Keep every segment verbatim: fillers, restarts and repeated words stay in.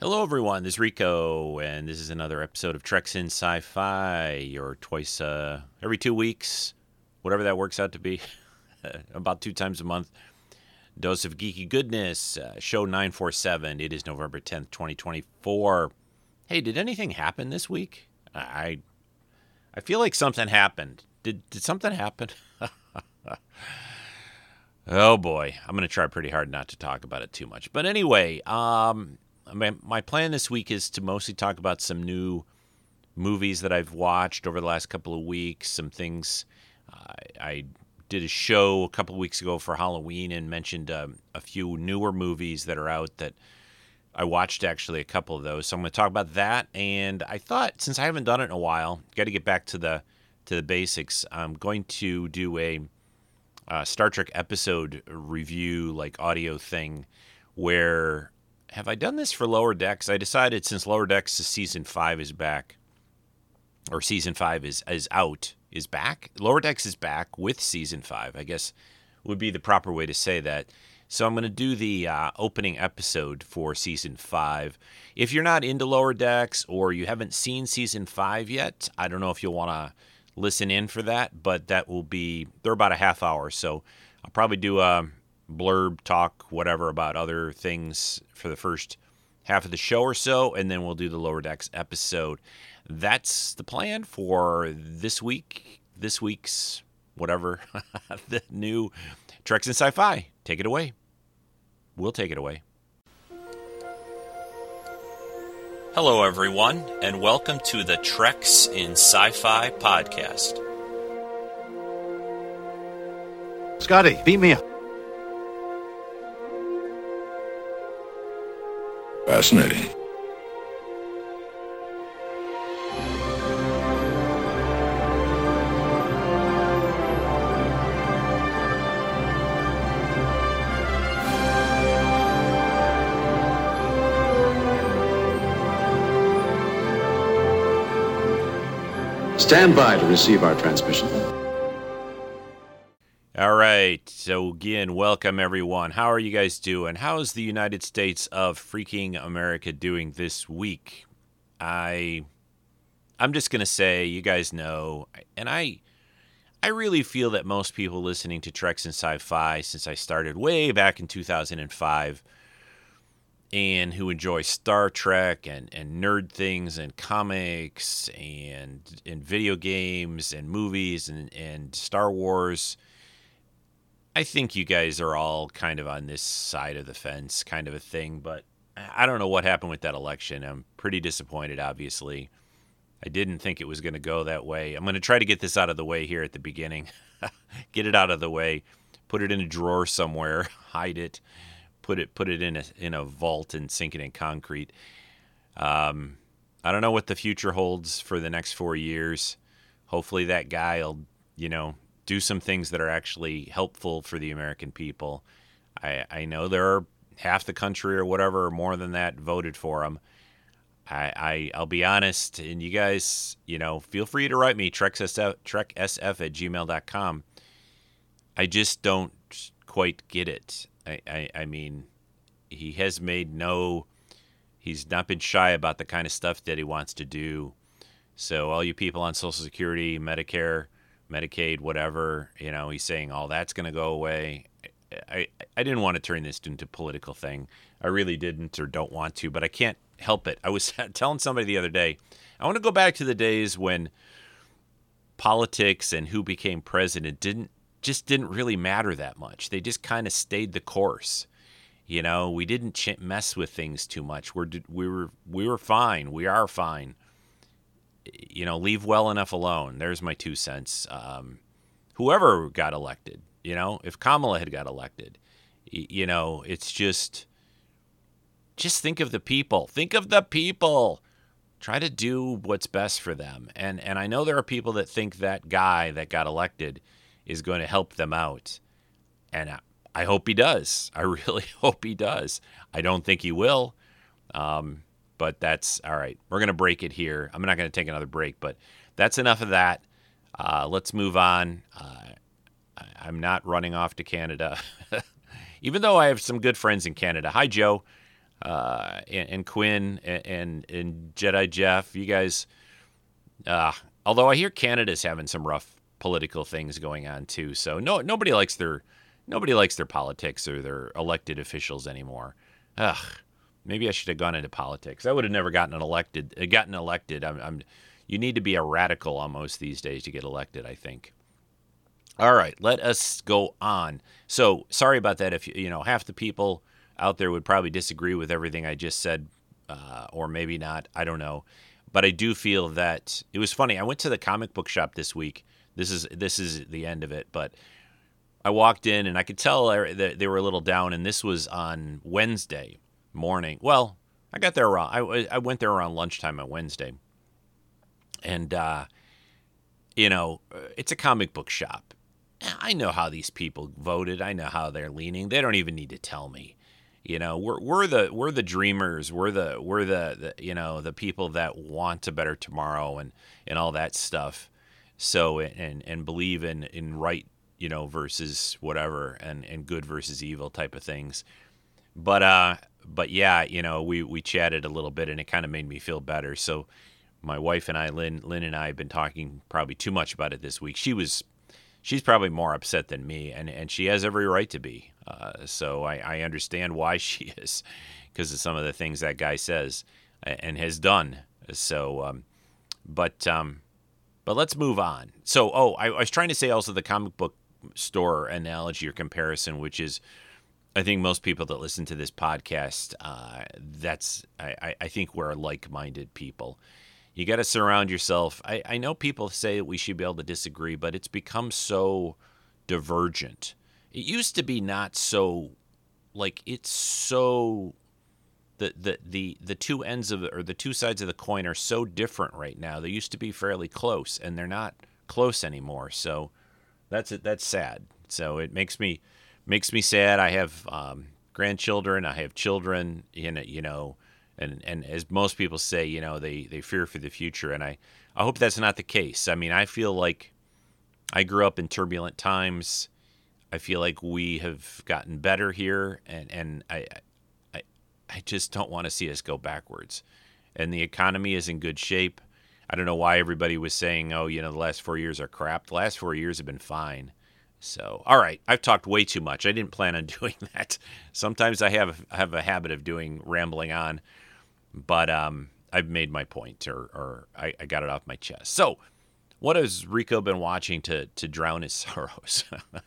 Hello, everyone. This is Rico, and this is another episode of Treks in Sci-Fi. Your twice, uh, every two weeks, whatever that works out to be, about two times a month. Dose of geeky goodness. Uh, show nine forty-seven. It is November tenth, twenty twenty-four. Hey, did anything happen this week? I, I feel like something happened. Did did something happen? Oh boy, I'm gonna try pretty hard not to talk about it too much. But anyway, um. My, my plan this week is to mostly talk about some new movies that I've watched over the last couple of weeks, some things. Uh, I did a show a couple of weeks ago for Halloween and mentioned um, a few newer movies that are out that I watched, actually, a couple of those. So I'm going to talk about that. And I thought, since I haven't done it in a while, got to get back to the to the basics. I'm going to do a uh, Star Trek episode review, like audio thing, where... Have I done this for Lower Decks? I decided since Lower Decks season five is back, or season five is, is out, is back. Lower Decks is back with season five, I guess would be the proper way to say that. So I'm going to do the uh, opening episode for season five. If you're not into Lower Decks or you haven't seen season five yet, I don't know if you'll want to listen in for that, but that will be, they're about a half hour, so I'll probably do a blurb, talk, whatever, about other things for the first half of the show or so, and then we'll do the Lower Decks episode. That's the plan for this week, this week's whatever, the new Treks in Sci-Fi. Take it away. We'll take it away. Hello, everyone, and welcome to the Treks in Sci-Fi podcast. Scotty, beat me up. Fascinating. Stand by to receive our transmission. All right, so again, welcome everyone. How are you guys doing? How's the United States of freaking America doing this week? I, I'm just gonna say, you guys know, and I, I really feel that most people listening to Treks in Sci-Fi since I started way back in two thousand five, and who enjoy Star Trek and, and nerd things and comics and and video games and movies and, and Star Wars. I think you guys are all kind of on this side of the fence kind of a thing, but I don't know what happened with that election. I'm pretty disappointed, obviously. I didn't think it was going to go that way. I'm going to try to get this out of the way here at the beginning. Get it out of the way. Put it in a drawer somewhere. Hide it. Put it put it in a in a vault and sink it in concrete. Um, I don't know what the future holds for the next four years. Hopefully that guy will, you know, do some things that are actually helpful for the American people. I, I know there are half the country or whatever, or more than that, voted for him. I, I, I'll be honest, and you guys, you know, feel free to write me, treksf, treksf at gmail dot com. I just don't quite get it. I, I, I mean, he has made no, he's not been shy about the kind of stuff that he wants to do. So all you people on Social Security, Medicare, Medicaid, whatever, you know, he's saying all that's going to go away. I, I didn't want to turn this into a political thing. I really didn't or don't want to, but I can't help it. I was telling somebody the other day, I want to go back to the days when politics and who became president didn't just didn't really matter that much. They just kind of stayed the course. You know, we didn't ch- mess with things too much. We're, we were we were fine. We are fine. You know, leave well enough alone. There's my two cents. Um, whoever got elected, you know, if Kamala had got elected, y- you know, it's just, just think of the people. Think of the people. Try to do what's best for them. And and I know there are people that think that guy that got elected is going to help them out. And I, I hope he does. I really hope he does. I don't think he will. Um, But that's all right. We're going to break it here. I'm not going to take another break, but that's enough of that. Uh, let's move on. Uh, I, I'm not running off to Canada, even though I have some good friends in Canada. Hi, Joe. uh, and, and Quinn and, and and Jedi Jeff. You guys, uh, although I hear Canada's having some rough political things going on too. So no, nobody likes their nobody likes their politics or their elected officials anymore. Ugh. Maybe I should have gone into politics. I would have never gotten elected. uh, Gotten elected. I'm, I'm. You need to be a radical almost these days to get elected, I think. All right, let us go on. So sorry about that. If you you know half the people out there would probably disagree with everything I just said, uh, or maybe not. I don't know. But I do feel that it was funny. I went to the comic book shop this week. This is this is the end of it, but I walked in and I could tell that they were a little down. And this was on Wednesday morning. Well, I got there around. I, I went there around lunchtime on Wednesday, and uh, you know, it's a comic book shop. I know how these people voted. I know how they're leaning. They don't even need to tell me. You know, we're we're the we're the dreamers. We're the we're the, the you know the people that want a better tomorrow and, and all that stuff. So and and believe in in right you know versus whatever and, and good versus evil type of things. But uh. But yeah, you know, we, we chatted a little bit and it kind of made me feel better. So my wife and I, Lynn, Lynn and I have been talking probably too much about it this week. She was, she's probably more upset than me, and, and she has every right to be. Uh, so I, I understand why she is, because of some of the things that guy says and has done. So, um, but um, but let's move on. So, oh, I, I was trying to say also the comic book store analogy or comparison, which is, I think most people that listen to this podcast, uh, that's I, I think we're like-minded people. You got to surround yourself. I, I know people say that we should be able to disagree, but it's become so divergent. It used to be not so, like it's so, the the the the two ends of it, or the two sides of the coin are so different right now. They used to be fairly close, and they're not close anymore. So that's it. That's sad. So it makes me. Makes me sad. I have um, grandchildren. I have children. You know, you know, and, and as most people say, you know, they, they fear for the future. And I, I hope that's not the case. I mean, I feel like I grew up in turbulent times. I feel like we have gotten better here, and, and I, I I just don't want to see us go backwards. And the economy is in good shape. I don't know why everybody was saying, oh, you know, the last four years are crap. The last four years have been fine. So, all right, I've talked way too much. I didn't plan on doing that. Sometimes I have have a habit of doing rambling on, but um, I've made my point, or, or I, I got it off my chest. So, what has Rico been watching to to drown his sorrows?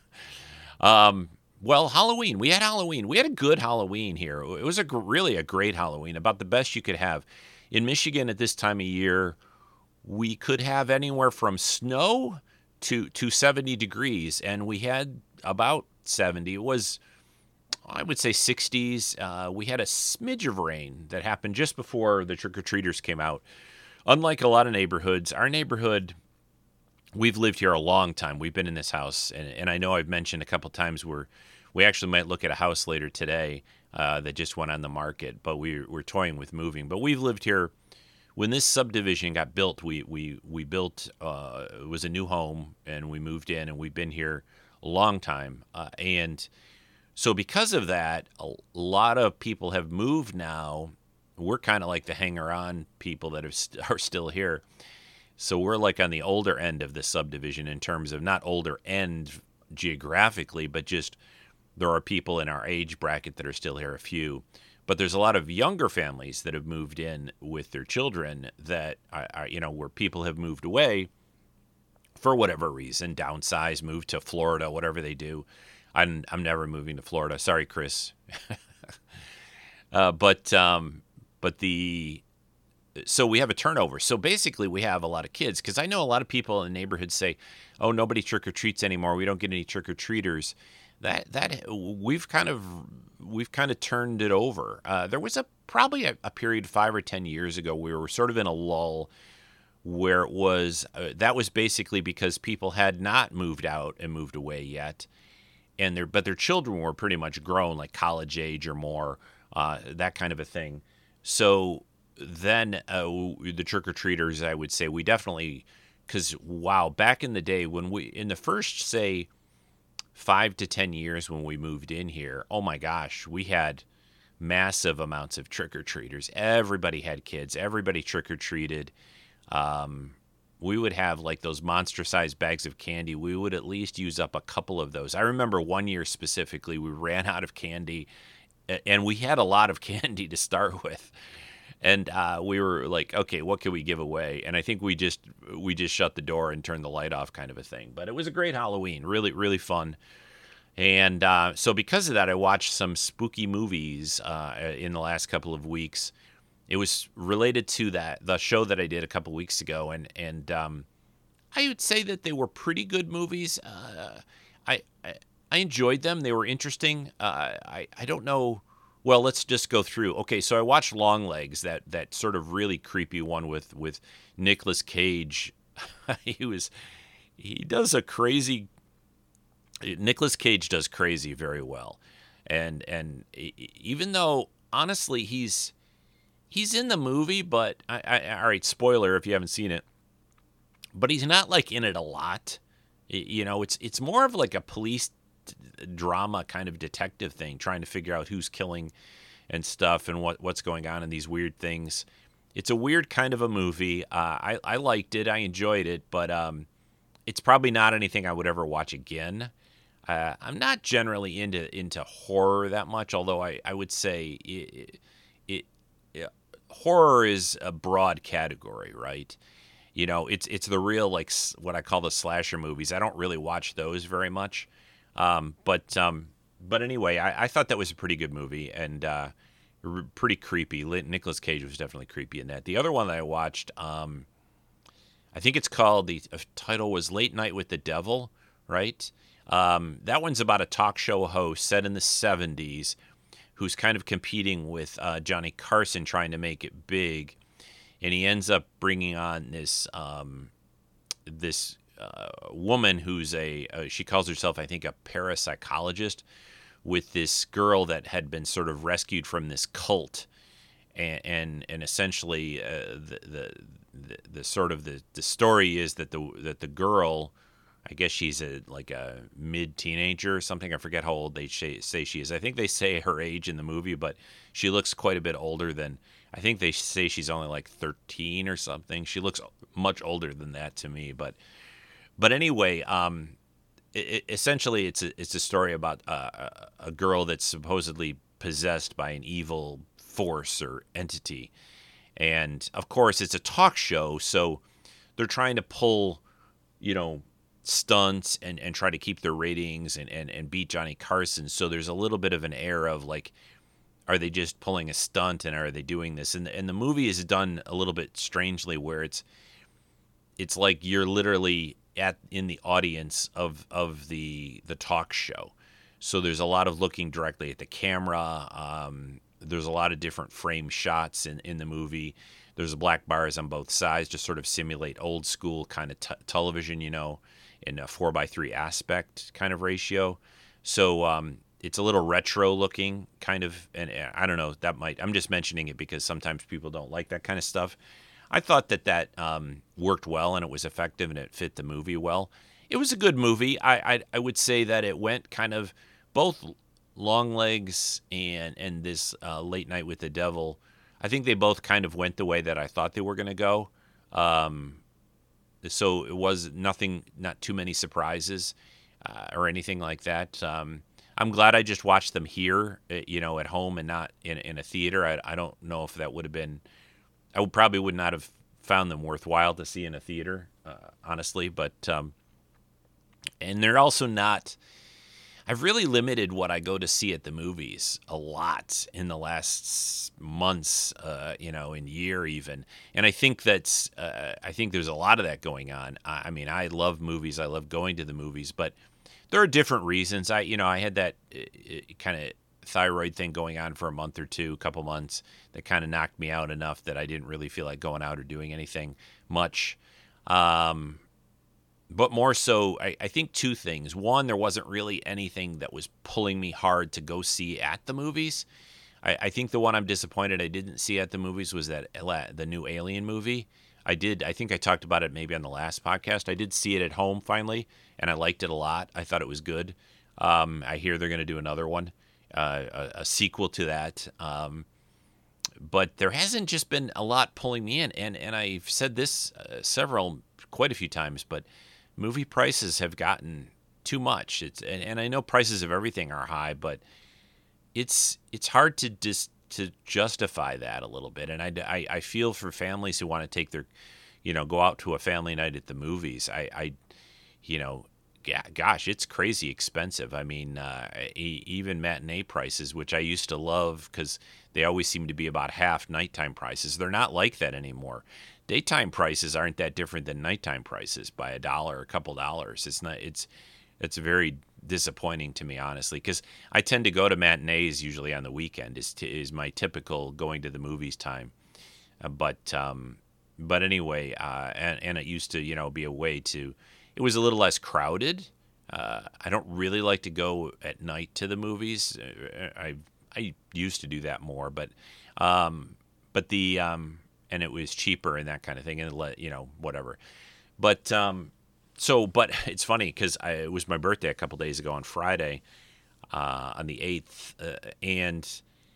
um, well, Halloween. We had Halloween. We had a good Halloween here. It was a gr- really a great Halloween, about the best you could have. In Michigan at this time of year, we could have anywhere from snow to to seventy degrees, and we had about seventy. It was, I would say, sixties. Uh, we had a smidge of rain that happened just before the trick-or-treaters came out. Unlike a lot of neighborhoods, our neighborhood, we've lived here a long time. We've been in this house, and, and I know I've mentioned a couple times where we actually might look at a house later today uh, that just went on the market, but we, we're toying with moving. But we've lived here. When this subdivision got built, we we we built, uh, it was a new home, and we moved in, and we've been here a long time. Uh, and so because of that, a lot of people have moved now. We're kind of like the hanger-on people that have st- are still here. So we're like on the older end of the subdivision in terms of not older end geographically, but just there are people in our age bracket that are still here, a few. But there's a lot of younger families that have moved in with their children that, are, are, you know, where people have moved away for whatever reason, downsize, move to Florida, whatever they do. I'm I'm never moving to Florida. Sorry, Chris. uh, but um, but the so we have a turnover. So basically, we have a lot of kids, because I know a lot of people in the neighborhood say, "Oh, nobody trick or treats anymore. We don't get any trick or treaters." That that we've kind of we've kind of turned it over. Uh, there was a probably a, a period five or ten years ago we were sort of in a lull where it was uh, that was basically because people had not moved out and moved away yet, and their but their children were pretty much grown, like college age or more, uh, that kind of a thing. So then uh, the trick or treaters, I would say, we definitely, because wow, back in the day when we in the first say. Five to ten years when we moved in here, oh my gosh, we had massive amounts of trick-or-treaters. Everybody had kids. Everybody trick-or-treated. Um, we would have like those monster-sized bags of candy. We would at least use up a couple of those. I remember one year specifically, we ran out of candy, and we had a lot of candy to start with. And uh, we were like, okay, what can we give away? And I think we just we just shut the door and turned the light off, kind of a thing. But it was a great Halloween, really, really fun. And uh, so because of that, I watched some spooky movies uh, in the last couple of weeks. It was related to that the show that I did a couple weeks ago, and and um, I would say that they were pretty good movies. Uh, I, I I enjoyed them; they were interesting. Uh, I I don't know. Well, let's just go through. Okay, so I watched Longlegs, that that sort of really creepy one with with Nicolas Cage. he was he does a crazy. Nicolas Cage does crazy very well, and and even though honestly he's he's in the movie, but I, I, all right, spoiler if you haven't seen it, but he's not like in it a lot. You know, it's it's more of like a police drama kind of detective thing, trying to figure out who's killing and stuff and what what's going on in these weird things. It's a weird kind of a movie. Uh, I I liked it. I enjoyed it, but um, it's probably not anything I would ever watch again. Uh, I'm not generally into into horror that much, although I, I would say it, it, it horror is a broad category, right? You know, it's it's the real like what I call the slasher movies. I don't really watch those very much. Um, but um, but anyway, I, I thought that was a pretty good movie and uh, pretty creepy. Nicolas Cage was definitely creepy in that. The other one that I watched, um, I think it's called, the title was Late Night with the Devil, right? Um, that one's about a talk show host set in the seventies who's kind of competing with uh, Johnny Carson trying to make it big. And he ends up bringing on this um, this Uh, woman who's a uh, she calls herself, I think, a parapsychologist, with this girl that had been sort of rescued from this cult, and and, and essentially uh, the, the the the sort of the, the story is that the that the girl, I guess she's a like a mid teenager or something. I forget how old they say she is. I think they say her age in the movie, but she looks quite a bit older than. I think they say she's only like thirteen or something. She looks much older than that to me, but. But anyway, um, it, it, essentially, it's a, it's a story about uh, a, a girl that's supposedly possessed by an evil force or entity. And, of course, it's a talk show, so they're trying to pull, you know, stunts and, and try to keep their ratings and, and, and beat Johnny Carson. So there's a little bit of an air of, like, are they just pulling a stunt and are they doing this? And, and the movie is done a little bit strangely where it's it's like you're literally at in the audience of of the the talk show. So there's a lot of looking directly at the camera. Um, there's a lot of different frame shots in, in the movie. There's black bars on both sides to sort of simulate old school kind of t- television, you know, in a four by three aspect kind of ratio. So um, it's a little retro looking kind of, and I don't know, that might, I'm just mentioning it because sometimes people don't like that kind of stuff. I thought that that um, worked well and it was effective and it fit the movie well. It was a good movie. I, I I would say that it went kind of both Longlegs and and this uh, Late Night with the Devil. I think they both kind of went the way that I thought they were going to go. Um, so it was nothing, not too many surprises uh, or anything like that. Um, I'm glad I just watched them here, you know, at home and not in in a theater. I I don't know if that would have been. I would probably would not have found them worthwhile to see in a theater, uh, honestly. But um, and they're also not. I've really limited what I go to see at the movies a lot in the last months, uh, you know, in year even. And I think that's. Uh, I think there's a lot of that going on. I, I mean, I love movies. I love going to the movies, but there are different reasons. I, you know, I had that uh, kind of thyroid thing going on for a month or two, a couple months, that kind of knocked me out enough that I didn't really feel like going out or doing anything much. Um, but more so, I, I think two things. One, there wasn't really anything that was pulling me hard to go see at the movies. I, I think the one I'm disappointed I didn't see at the movies was that the new Alien movie. I did. I think I talked about it maybe on the last podcast. I did see it at home finally, and I liked it a lot. I thought it was good. Um, I hear they're going to do another one. uh, a, a sequel to that. Um, but there hasn't just been a lot pulling me in, and and I've said this uh, several, quite a few times, but movie prices have gotten too much. It's and, and I know prices of everything are high, but it's it's hard to dis, to justify that a little bit. And I, I, I feel for families who want to take their, you know, go out to a family night at the movies. I, I you know, gosh, it's crazy expensive. I mean, uh, even matinee prices, which I used to love because they always seem to be about half nighttime prices. They're not like that anymore. Daytime prices aren't that different than nighttime prices by a dollar, a couple dollars. It's not. It's it's very disappointing to me, honestly, because I tend to go to matinees usually on the weekend. Is t- is my typical going to the movies time. Uh, but um, but anyway, uh, and and it used to you know be a way to. It was a little less crowded. Uh, I don't really like to go at night to the movies. I I used to do that more, but um, but the um, and it was cheaper and that kind of thing, and let you know whatever. But um, so but it's funny because it was my birthday a couple days ago on Friday, uh, on the eighth, uh, and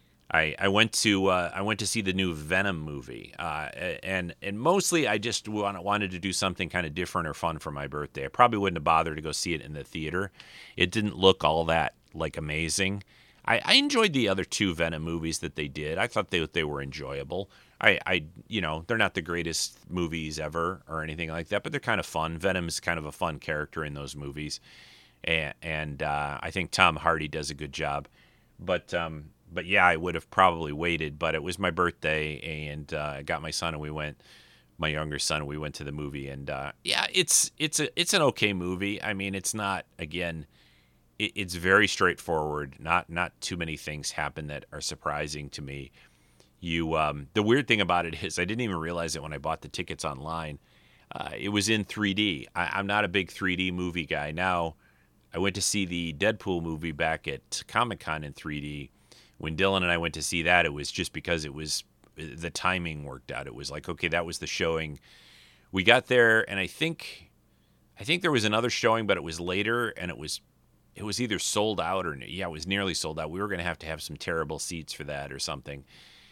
I, I went to uh, I went to see the new Venom movie, uh, and and mostly I just want, wanted to do something kind of different or fun for my birthday. I probably wouldn't have bothered to go see it in the theater. It didn't look all that like amazing. I, I enjoyed the other two Venom movies that they did. I thought they they were enjoyable. I, I you know they're not the greatest movies ever or anything like that, but they're kind of fun. Venom's kind of a fun character in those movies, and and uh, I think Tom Hardy does a good job. But um, But yeah, I would have probably waited, but it was my birthday, and uh, I got my son, and we went. My younger son, we went to the movie, and uh, yeah, it's it's a it's an okay movie. I mean, it's not again, it, it's very straightforward. Not not too many things happen that are surprising to me. You, um, the weird thing about it is, I didn't even realize it when I bought the tickets online. Uh, it was in three D. I, I'm not a big three D movie guy. Now, I went to see the Deadpool movie back at Comic-Con in three D. When Dylan and I went to see that, it was just because it was the timing worked out. It was like, okay, that was the showing. We got there, and I think, I think there was another showing, but it was later, and it was, it was either sold out or yeah, it was nearly sold out. We were going to have to have some terrible seats for that or something.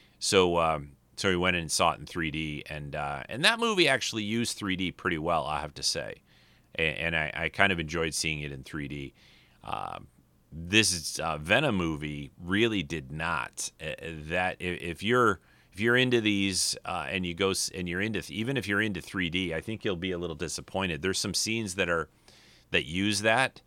So, um, so we went in and saw it in three D, and uh, and that movie actually used three D pretty well, I have to say, and, and I, I kind of enjoyed seeing it in three D. Um, This uh, Venom movie really did not. Uh, that if you're if you're into these uh, and you go and you're into even if you're into three D, I think you'll be a little disappointed. There's some scenes that are that use that,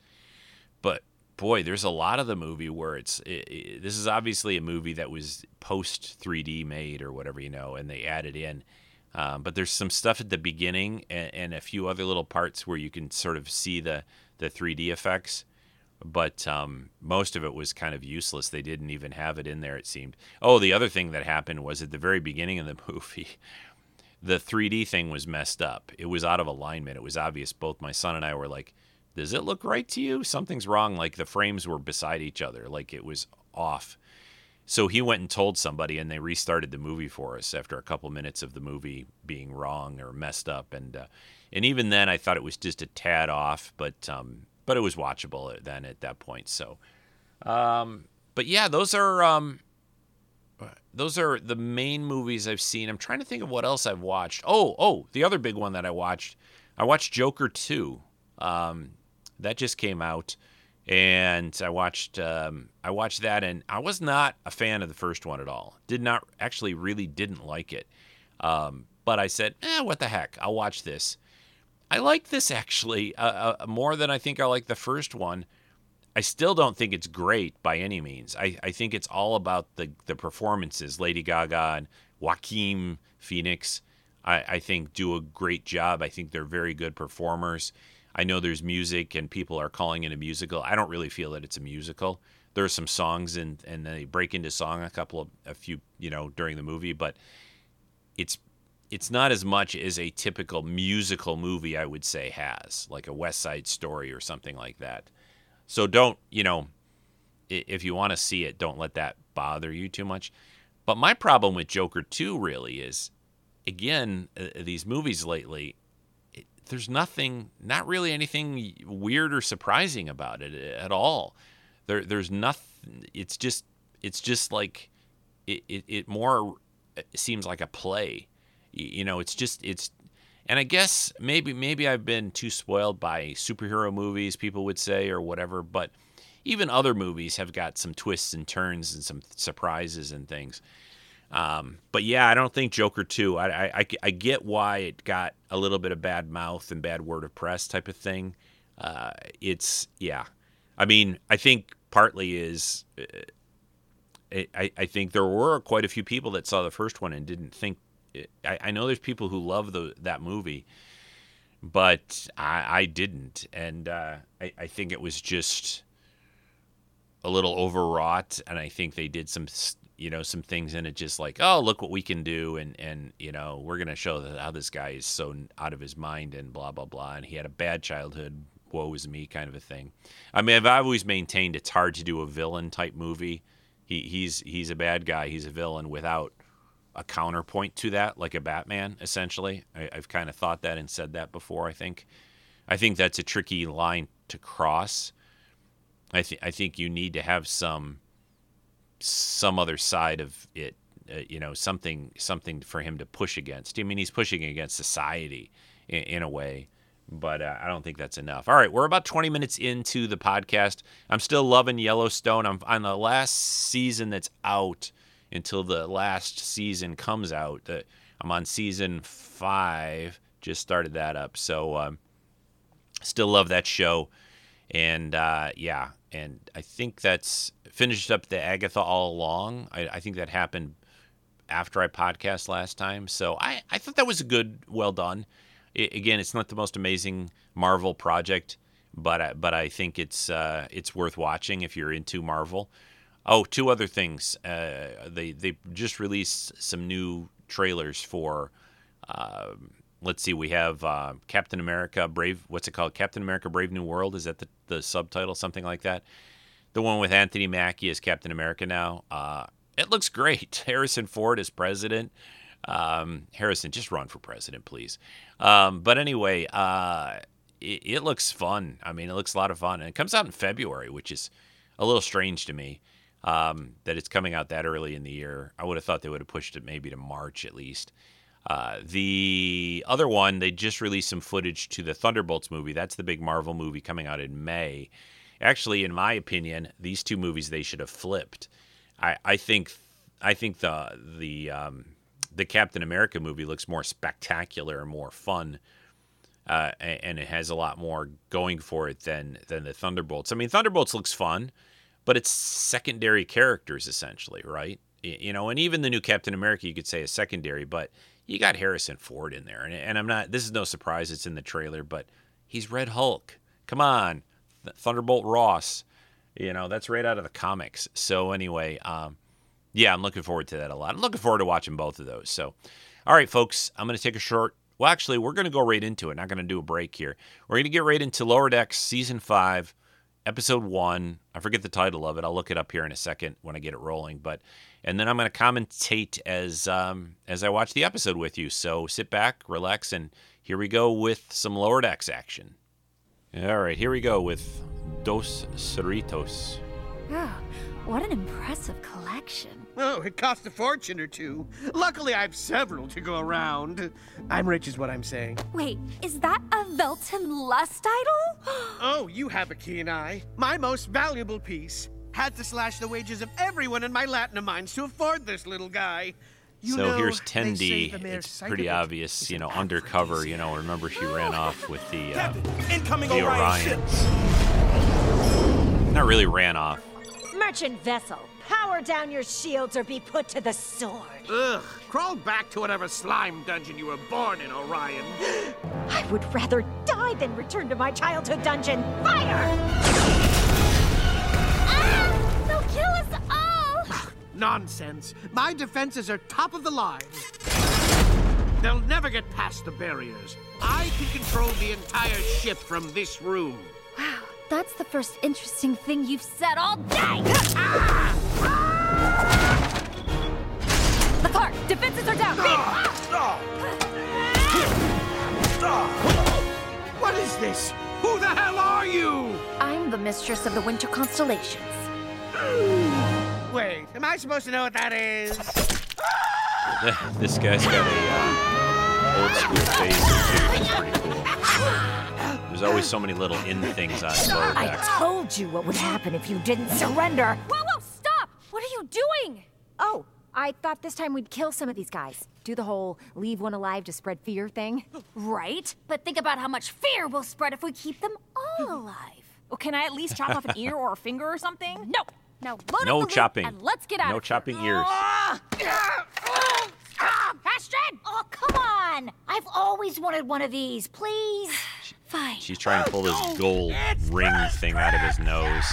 but boy, there's a lot of the movie where it's it, it, this is obviously a movie that was post three D made or whatever, you know, and they added in. Um, but there's some stuff at the beginning and, and a few other little parts where you can sort of see the the three D effects. But um, most of it was kind of useless. They didn't even have it in there, it seemed. Oh, the other thing that happened was at the very beginning of the movie, the three D thing was messed up. It was out of alignment. It was obvious. Both my son and I were like, does it look right to you? Something's wrong. Like the frames were beside each other. Like it was off. So he went and told somebody, and they restarted the movie for us after a couple minutes of the movie being wrong or messed up. And uh, and even then, I thought it was just a tad off, but... Um, But it was watchable then at that point. So, um, but yeah, those are um, those are the main movies I've seen. I'm trying to think of what else I've watched. Oh, oh, the other big one that I watched, I watched Joker two. Um, that just came out, and I watched um, I watched that, and I was not a fan of the first one at all. Did not actually really didn't like it. Um, but I said, eh, what the heck? I'll watch this. I like this actually uh, uh, more than I think I like the first one. I still don't think it's great by any means. I, I think it's all about the, the performances. Lady Gaga and Joaquin Phoenix, I, I think, do a great job. I think they're very good performers. I know there's music and people are calling it a musical. I don't really feel that it's a musical. There are some songs and, and they break into song a couple of, a few, you know, during the movie, but it's It's not as much as a typical musical movie, I would say, has, like a West Side Story or something like that. So don't, you know, if you want to see it, don't let that bother you too much. But my problem with Joker two really is, again, uh, these movies lately, it, there's nothing, not really anything weird or surprising about it at all. There, there's nothing. it's just it's just like it it, it more seems like a play. You know, it's just it's. And I guess maybe maybe I've been too spoiled by superhero movies, people would say, or whatever. But even other movies have got some twists and turns and some surprises and things. Um, but yeah, I don't think Joker two. I, I I get why it got a little bit of bad mouth and bad word of press type of thing. Uh, it's yeah. I mean, I think partly is. Uh, I I think there were quite a few people that saw the first one and didn't think. I, I know there's people who love the that movie, but I, I didn't, and uh, I, I think it was just a little overwrought, and I think they did some, you know, some things in it, just like, oh, look what we can do, and and you know, we're gonna show that how this guy is so out of his mind, and blah blah blah, and he had a bad childhood, woe is me, kind of a thing. I mean, I've always maintained it's hard to do a villain type movie. He he's he's a bad guy, he's a villain without a counterpoint to that, like a Batman, essentially. I, I've kind of thought that and said that before. I think, I think that's a tricky line to cross. I think I think you need to have some, some other side of it, uh, you know, something something for him to push against. I mean, he's pushing against society in, in a way, but uh, I don't think that's enough. All right, we're about twenty minutes into the podcast. I'm still loving Yellowstone. I'm on the last season that's out. Until the last season comes out. Uh, I'm on season five, just started that up. So um, still love that show. And uh, yeah, and I think that's finished up the Agatha All Along. I, I think that happened after I podcast last time. So I, I thought that was a good, well done. It, again, it's not the most amazing Marvel project, but I, but I think it's uh, it's worth watching if you're into Marvel. Oh, two other things. Uh, they they just released some new trailers for. Uh, let's see, we have uh, Captain America Brave. What's it called? Captain America Brave New World. Is that the, the subtitle? Something like that. The one with Anthony Mackie as Captain America now. Uh, it looks great. Harrison Ford as president. Um, Harrison, just run for president, please. Um, but anyway, uh, it, it looks fun. I mean, it looks a lot of fun, and it comes out in February, which is a little strange to me. Um, that it's coming out that early in the year. I would have thought they would have pushed it maybe to March at least. Uh, the other one, they just released some footage to the Thunderbolts movie. That's the big Marvel movie coming out in May. Actually, in my opinion, these two movies they should have flipped. I, I think I think the the um, the Captain America movie looks more spectacular and more fun, uh, and it has a lot more going for it than than the Thunderbolts. I mean, Thunderbolts looks fun. But it's secondary characters, essentially, right? You know, and even the new Captain America, you could say is secondary, but you got Harrison Ford in there. And, and I'm not, this is no surprise, it's in the trailer, but he's Red Hulk. Come on. Thunderbolt Ross. You know, that's right out of the comics. So anyway, um, yeah, I'm looking forward to that a lot. I'm looking forward to watching both of those. So, all right, folks, I'm going to take a short, well, actually, we're going to go right into it. Not going to do a break here. We're going to get right into Lower Decks Season five. Episode one, I forget the title of it. I'll look it up here in a second when I get it rolling. But and then I'm going to commentate as um, as I watch the episode with you. So sit back, relax, and here we go with some Lower Decks action. All right, here we go with Dos Cerritos. Oh, what an impressive collection. Oh, it cost a fortune or two. Luckily, I have several to go around. I'm rich is what I'm saying. Wait, is that a Velton Lust idol? Oh, you have a keen eye. My most valuable piece. Had to slash the wages of everyone in my Latinum mines to afford this little guy. You so know, here's they say Tendi. the mere It's sight pretty of it obvious, is you an know, undercover. You aphrodisiac. know, remember she ran off with the, uh, Incoming the Orion Orions. Not really ran off. Merchant vessel, power down your shields or be put to the sword. Ugh, crawl back to whatever slime dungeon you were born in, Orion. I would rather die than return to my childhood dungeon. Fire! Ah! They'll kill us all! Nonsense. My defenses are top of the line. They'll never get past the barriers. I can control the entire ship from this room. Wow, that's the first interesting thing you've said all day! The car! Defenses are down! What is this? Who the hell are you? I'm the mistress of the Winter Constellations. Wait, am I supposed to know what that is? This guy's got a uh, old school face too. It's pretty cool. There's always so many little in things on lower I decks. told you what would happen if you didn't surrender. Whoa, whoa, stop! What are you doing? Oh, I thought this time we'd kill some of these guys. Do the whole leave one alive to spread fear thing. Right? But think about how much fear will spread if we keep them all alive. Well, can I at least chop off an ear or a finger or something? No. Now load No up the chopping. loot and let's get out No of chopping here. ears. Astrid! Oh, come on! I've always wanted one of these, please. Fine. She's trying to pull this gold ring thing out of his nose.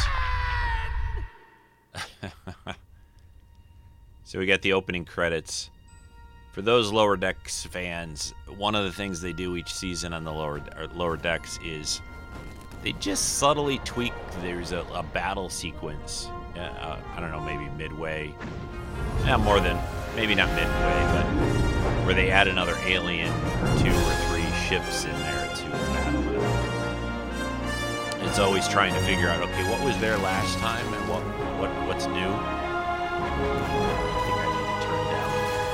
So we got the opening credits. For those Lower Decks fans, one of the things they do each season on the Lower or Lower Decks is they just subtly tweak. There's a, a battle sequence. Uh, I don't know, maybe midway. Not more than, maybe not midway, but where they add another alien or two or three ships in there to battle it. It's always trying to figure out, okay, what was there last time and what, what what's new? I think I need to turn down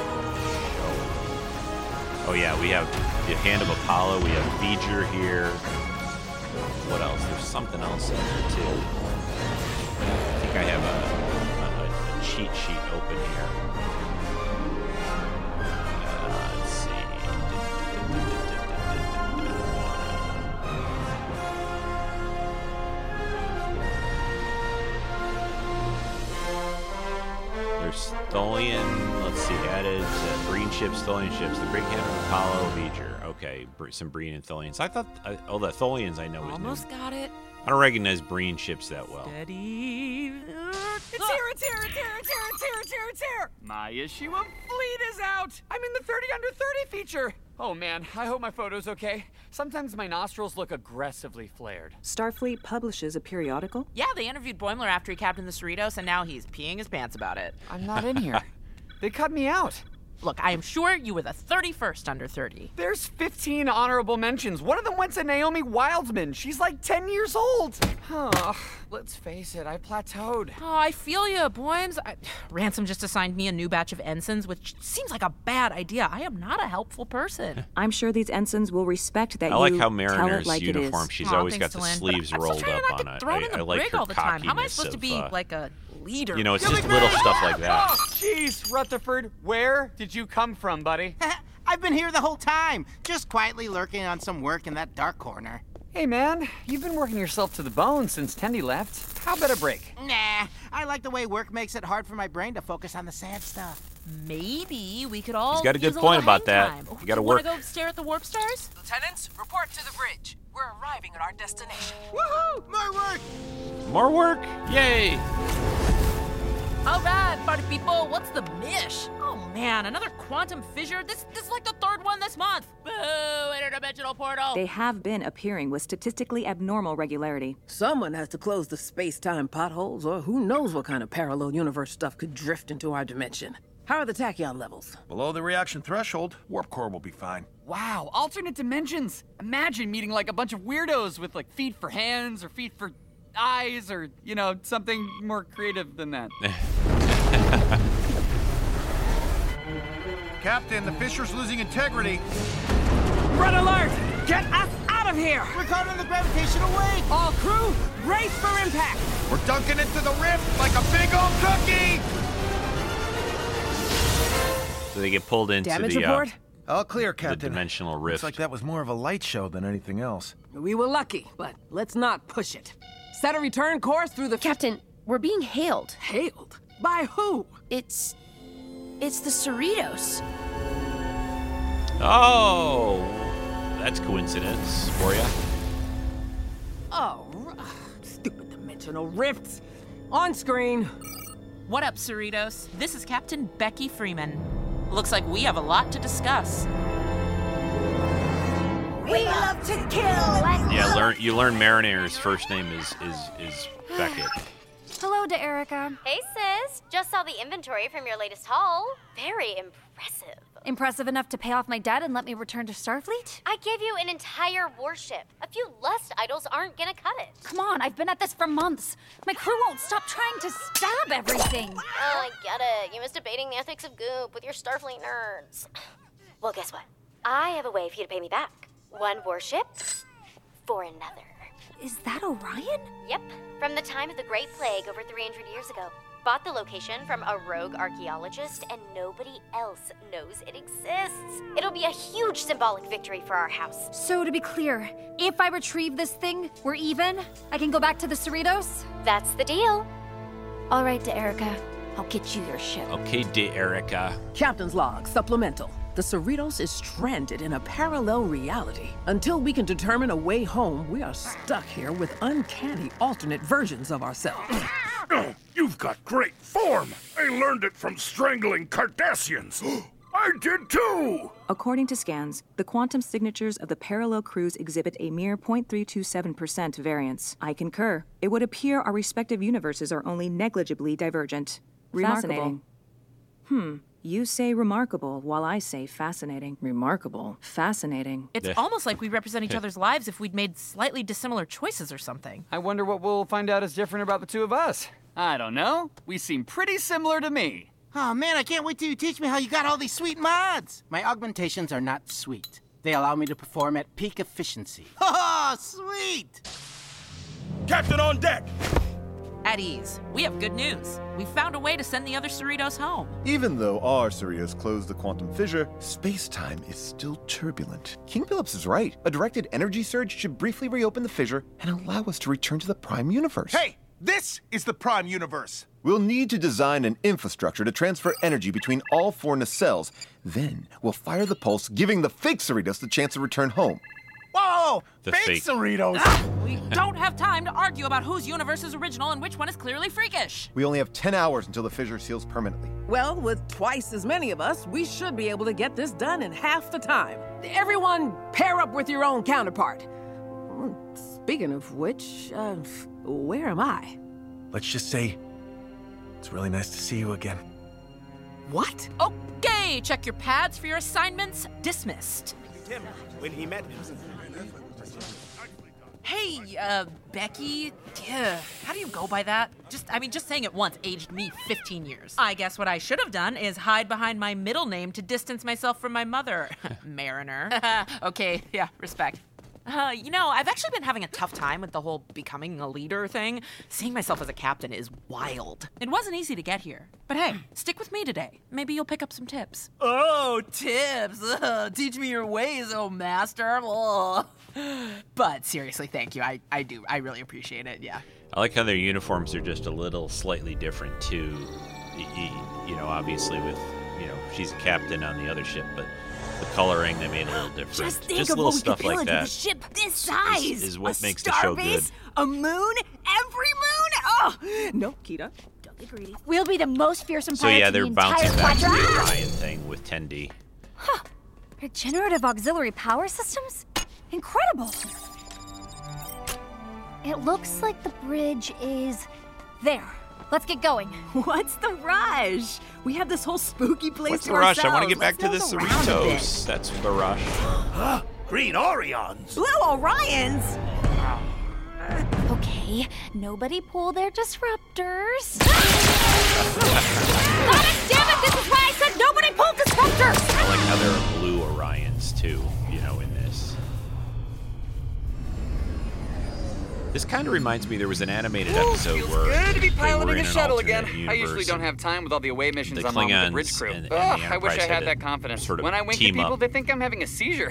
the show. Oh yeah, we have the Hand of Apollo, we have V'ger here. What else? There's something else in there too. I think I have a, a, a cheat sheet open here. Uh, let's see. There's Tholian, let's see, added uh, Breen ships, Tholian ships, the Great Hand of Apollo, V'ger. Okay, br- some Breen and Tholians. I thought, I, oh, the Tholians I know was new. Almost got it. I don't recognize Breen ships that well. Steady. It's here, it's here, it's here, it's here, it's here, it's here, it's here! My issue of Fleet is out! I'm in the thirty under thirty feature! Oh man, I hope my photo's okay. Sometimes my nostrils look aggressively flared. Starfleet publishes a periodical? Yeah, they interviewed Boimler after he captained the Cerritos, and now he's peeing his pants about it. I'm not in here. They cut me out. Look, I am sure you were the thirty-first under thirty. There's fifteen honorable mentions. One of them went to Naomi Wildman. She's like ten years old. Oh, let's face it, I plateaued. Oh, I feel you, Boims. I... Ransom just assigned me a new batch of ensigns, which seems like a bad idea. I am not a helpful person. I'm sure these ensigns will respect that I you like how tell it Mariner's like it is. uniform, she's Aw, always got thanks, the Delenn, sleeves but I'm rolled still trying up not on to it. throw it I, in the I like brig her all the time. How am I cockiness supposed to of, be uh, like a leader? you know, it's just little stuff like that. Oh, jeez, Rutherford, where did you come from, buddy? I've been here the whole time, just quietly lurking on some work in that dark corner. Hey, man, you've been working yourself to the bone since Tendi left. How about a break? Nah, I like the way work makes it hard for my brain to focus on the sad stuff. Maybe we could all He's got a good use point little about hang that. time. You gotta Do wanna work. go stare at the warp stars? Lieutenants, report to the bridge. We're arriving at our destination. Woohoo! More work! More work? Yay! All right, party people, what's the mish? Oh man, another quantum fissure? This, this is like the third one this month. Boo, interdimensional portal. They have been appearing with statistically abnormal regularity. Someone has to close the space-time potholes, or who knows what kind of parallel universe stuff could drift into our dimension. How are the tachyon levels? Below the reaction threshold, warp core will be fine. Wow, alternate dimensions. Imagine meeting like a bunch of weirdos with like feet for hands or feet for eyes or, you know, something more creative than that. Captain, the Fisher's losing integrity. Red alert! Get us out of here! We're caught in the gravitational wave! All crew, race for impact! We're dunking into the rift like a big old cookie! So they get pulled into Damage the, uh, report? All clear, the Captain. dimensional Looks rift. like that was more of a light show than anything else. We were lucky, but let's not push it. Set a return course through the... Captain, we're being hailed. Hailed? By who? It's... it's the Cerritos. Oh, that's coincidence for you. Oh, r- stupid dimensional rifts. On screen. What up, Cerritos? This is Captain Becky Freeman. Looks like we have a lot to discuss. We love to kill and Yeah, learn you learn Mariner's first name is is is Beckett. Hello to Erica. Hey, sis. Just saw the inventory from your latest haul. Very impressive. Impressive enough to pay off my debt and let me return to Starfleet? I gave you an entire warship. A few lust idols aren't gonna cut it. Come on, I've been at this for months. My crew won't stop trying to stab everything. Oh, I get it. You miss debating the ethics of goop with your Starfleet nerds. Well, guess what? I have a way for you to pay me back. One warship for another. Is that Orion? Yep. From the time of the Great Plague over three hundred years ago. Bought the location from a rogue archaeologist, and nobody else knows it exists. It'll be a huge symbolic victory for our house. So to be clear, if I retrieve this thing, we're even? I can go back to the Cerritos? That's the deal. All right, to Erica. I'll get you your ship. Okay, de Erica. Captain's log, supplemental. The Cerritos is stranded in a parallel reality. Until we can determine a way home, we are stuck here with uncanny alternate versions of ourselves. Oh, you've got great form. I learned it from strangling Cardassians. I did too! According to scans, the quantum signatures of the parallel crews exhibit a mere zero point three two seven percent variance. I concur. It would appear our respective universes are only negligibly divergent. Fascinating. Hmm. You say remarkable, while I say fascinating. Remarkable. Fascinating. It's almost like we represent each other's lives if we'd made slightly dissimilar choices or something. I wonder what we'll find out is different about the two of us. I don't know. We seem pretty similar to me. Oh man, I can't wait till you teach me how you got all these sweet mods. My augmentations are not sweet. They allow me to perform at peak efficiency. Oh, sweet! Captain on deck! At ease. We have good news. We found a way to send the other Cerritos home. Even though our Cerritos closed the quantum fissure, space-time is still turbulent. King Phillips is right. A directed energy surge should briefly reopen the fissure and allow us to return to the Prime Universe. Hey, this is the Prime Universe. We'll need to design an infrastructure to transfer energy between all four nacelles. Then we'll fire the pulse, giving the fake Cerritos the chance to return home. Whoa! The fake, fake. Cerritos! Ah, we don't have time to argue about whose universe is original and which one is clearly freakish. We only have ten hours until the fissure seals permanently. Well, with twice as many of us, we should be able to get this done in half the time. Everyone, pair up with your own counterpart. Speaking of which, uh, where am I? Let's just say, it's really nice to see you again. What? Okay, check your pads for your assignments. Dismissed. Tim, when he met me. Hey, uh, Becky. Yeah, how do you go by that? Just, I mean, just saying it once aged me fifteen years. I guess what I should have done is hide behind my middle name to distance myself from my mother. Mariner. Okay, yeah, respect. Uh, you know, I've actually been having a tough time with the whole becoming a leader thing. Seeing myself as a captain is wild. It wasn't easy to get here. But hey, stick with me today. Maybe you'll pick up some tips. Oh, tips. Uh, teach me your ways, oh master. Oh. But seriously, thank you. I, I do. I really appreciate it, yeah. I like how their uniforms are just a little slightly different, too. Y- y- You know, obviously with, you know, she's a captain on the other ship, but the coloring they made a little different. Just think Just of little what we stuff could build like into that a ship this size. Is, is what a makes the star show base, good. A moon, every moon. Oh no, Kita. Don't be greedy. We'll be the most fearsome So pirates yeah, in they're the bouncing entire back to the quadrant. Orion thing with ten D. Huh. Regenerative auxiliary power systems? Incredible. It looks like the bridge is there. Let's get going. What's the rush? We have this whole spooky place What's to the rush? ourselves. I want to get back Let's to the nose around a bit. Cerritos. That's the rush. Green Orions! Blue Orions. Okay, nobody pull their disruptors. God damn it, this is why I said nobody pull disruptors! I like how there are blue Orions, too, you know, in this. This kind of reminds me, there was an animated episode Feels where good to be they piloting were a in an shuttle again. alternate I usually universe don't and have time with all the away missions the I'm on with the Klingons bridge crew. and- and Ugh, the I wish Enterprise I had had to that confidence. sort of When I wink at team people, up. they think I'm having a seizure.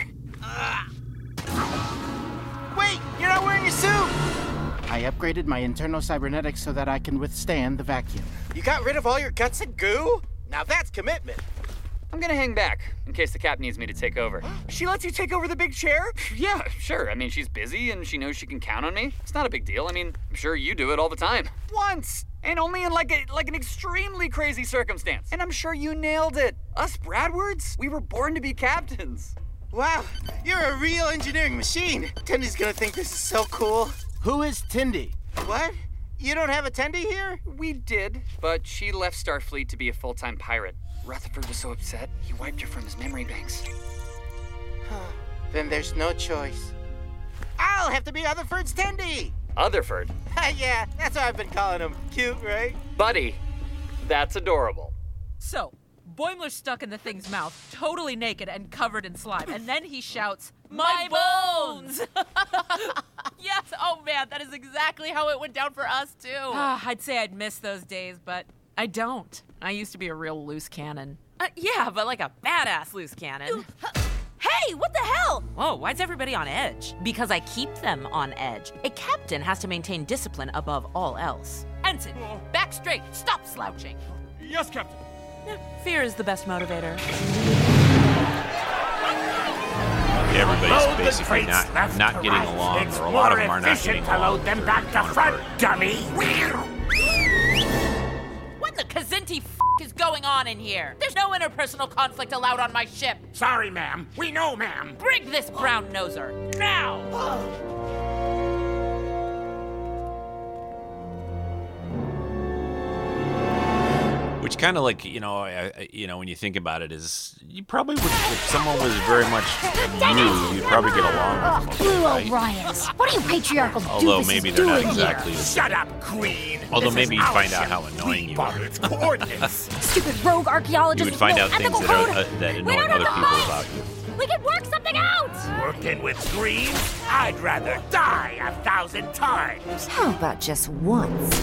Wait, you're not wearing a suit! I upgraded my internal cybernetics so that I can withstand the vacuum. You got rid of all your guts and goo? Now that's commitment. I'm gonna hang back, in case the cap needs me to take over. She lets you take over the big chair? Yeah, sure. I mean, she's busy and she knows she can count on me. It's not a big deal. I mean, I'm sure you do it all the time. Once! And only in like a like an extremely crazy circumstance. And I'm sure you nailed it. Us Bradwards, we were born to be captains. Wow, you're a real engineering machine. Tindy's gonna think this is so cool. Who is Tindy? What? You don't have a Tendi here? We did, but she left Starfleet to be a full-time pirate. Rutherford was so upset, he wiped her from his memory banks. Then there's no choice. I'll have to be Rutherford's Tendi! Rutherford? Yeah, that's what I've been calling him. Cute, right? Buddy, that's adorable. So, Boimler's stuck in the thing's mouth, totally naked and covered in slime, and then he shouts, "My bones!" Yes, oh man, that is exactly how it went down for us too. Uh, I'd say I'd miss those days, but I don't. I used to be a real loose cannon. Uh, yeah, but like a badass loose cannon. Hey, what the hell? Whoa, why's everybody on edge? Because I keep them on edge. A captain has to maintain discipline above all else. Ensign, back straight, stop slouching. Yes, Captain. Fear is the best motivator. Everybody's basically not, not getting along, or a lot of them are not getting along. Load them back to front, dummy. What in the Kazinti f is going on in here? There's no interpersonal conflict allowed on my ship. Sorry, ma'am. We know, ma'am. Bring this brown noser now. Which kind of like, you know, I, I, you know, when you think about it, is you probably would, if someone was very much you, you'd probably get along with them. Blue Okay, right? Orions. What are you patriarchal Although doofuses maybe they're not doing exactly here? the same. Shut up, Queen. Although This maybe is you'd our find out ship. how annoying you We are. are its coordinates. Stupid rogue archaeologists. You would find no out things ethical that, code. are, uh, that We annoy don't have other the people funds. about you. We can work something out. Working with Green? I'd rather die a thousand times. How about just once?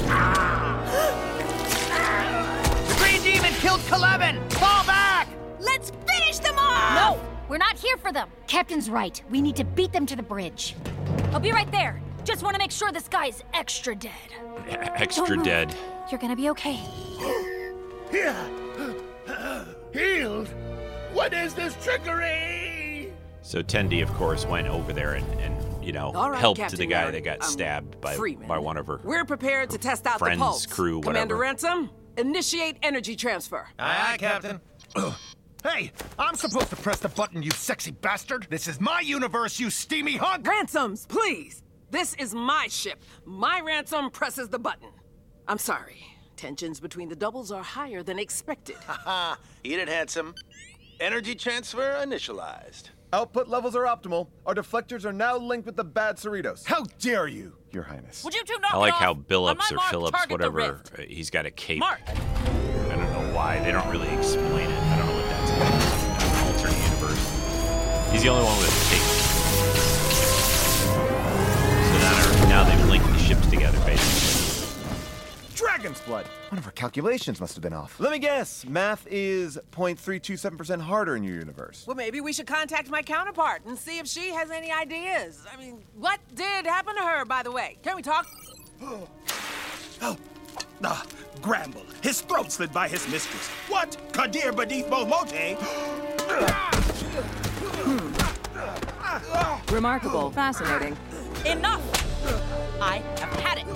The Green Demon killed Kelevin! Fall back! Let's finish them off. No, we're not here for them. Captain's right. We need to beat them to the bridge. I'll be right there. Just want to make sure this guy's extra dead. Extra Don't move. dead. You're gonna be okay. Here. Healed. What is this trickery? So Tendi, of course, went over there and, and you know, All right, helped Captain the guy Yard. that got Um, stabbed by Freeman. by one of her We're prepared to test out friends, the pulse. crew, Commander whatever. Ransom, initiate energy transfer. Aye, aye, Captain. Hey, I'm supposed to press the button, you sexy bastard. This is my universe, you steamy hunk. Ransoms, please. This is my ship. My Ransom presses the button. I'm sorry. Tensions between the doubles are higher than expected. Haha, eat it, handsome. Energy transfer initialized. Output levels are optimal. Our deflectors are now linked with the bad Cerritos. How dare you? Your Highness. Would you two knock I like it how off? On Billups my or mark, Phillips, target the whatever, rift. uh, he's got a cape. Mark. I don't know why. They don't really explain it. I don't know what that's about. In an alternate universe. He's the only one with a cape. So now, they're, now they've linked the ships together, basically. Dragon's blood. One of our calculations must have been off. Let me guess. Math is zero point three two seven percent harder in your universe. Well, maybe we should contact my counterpart and see if she has any ideas. I mean, what did happen to her, by the way? Can we talk? Oh, ah, Gramble. His throat slid by his mistress. What? Kadir Badith Bomote? Remarkable. Fascinating. Enough! I have had it.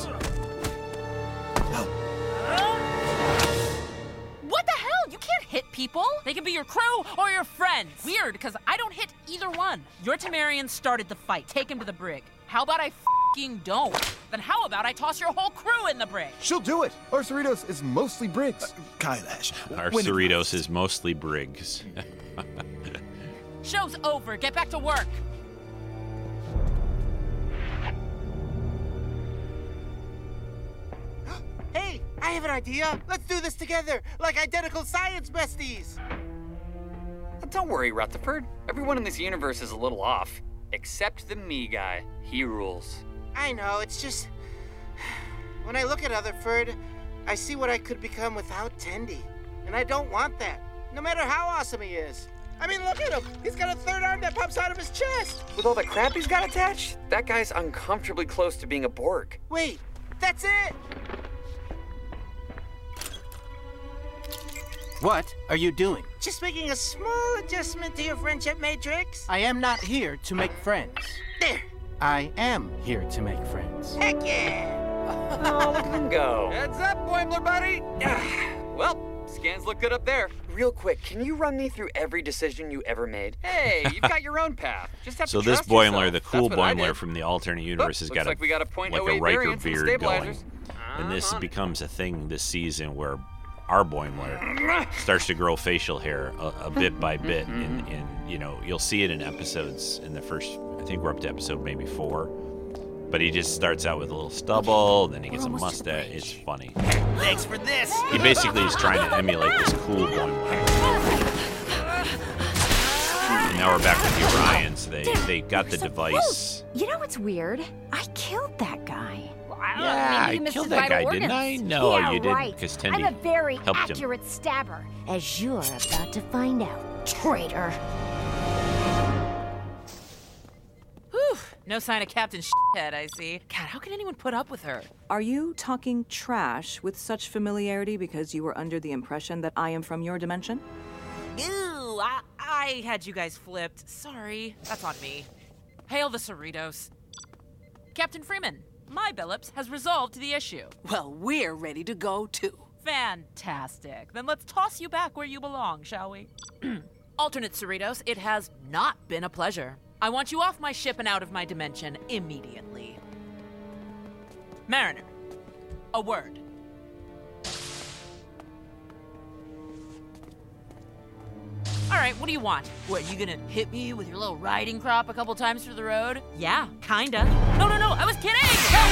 What the hell? You can't hit people. They can be your crew or your friends. Weird, because I don't hit either one. Your Temerian started the fight. Take him to the brig. How about I f***ing don't? Then how about I toss your whole crew in the brig? She'll do it. Our Cerritos is mostly Briggs. Uh, Kailash. Our when it- Cerritos is mostly Briggs. Show's over. Get back to work. Hey, I have an idea. Let's do this together, like identical science besties. Don't worry, Rutherford. Everyone in this universe is a little off. Except the me guy. He rules. I know, it's just... When I look at Rutherford, I see what I could become without Tendi. And I don't want that, no matter how awesome he is. I mean, look at him. He's got a third arm that pops out of his chest. With all the crap he's got attached, that guy's uncomfortably close to being a Borg. Wait, that's it. What are you doing? Just making a small adjustment to your friendship matrix. I am not here to make friends. There. I am here to make friends. Heck yeah. Oh, look at him go. Heads up, Boimler buddy. Well, scans look good up there. Real quick, can you run me through every decision you ever made? Hey, you've got your own path. Just have So to this trust Boimler, yourself. the cool That's what I Boimler did. from the alternate universe, has Looks got a, like we got a point like oh a eight Riker variance in beard stabilizers. going. and this becomes a thing this season where our Boimler starts to grow facial hair a, a bit by bit, and, and you know you'll see it in episodes. In the first, I think we're up to episode maybe four, but he just starts out with a little stubble, then he gets a mustache. It's funny. Thanks for this. He basically is trying to emulate this cool Boimler. And now we're back with the Orions. They they got the device. You know what's weird? I killed that guy. Yeah, I killed that guy, didn't I? No, yeah, you didn't, right. because Tendi I'm a very helped him. accurate stabber, as you're about to find out, traitor. Whew, no sign of Captain Shithead, I see. God, how can anyone put up with her? Are you talking trash with such familiarity because you were under the impression that I am from your dimension? Ew, I, I had you guys flipped. Sorry, that's on me. Hail the Cerritos. Captain Freeman, my Billups has resolved the issue. Well, we're ready to go, too. Fantastic. Then let's toss you back where you belong, shall we? Alternate Cerritos, it has not been a pleasure. I want you off my ship and out of my dimension immediately. Mariner, a word. All right, what do you want? What, you gonna hit me with your little riding crop a couple times through the road? Yeah, kinda. No, no, no, I was kidding!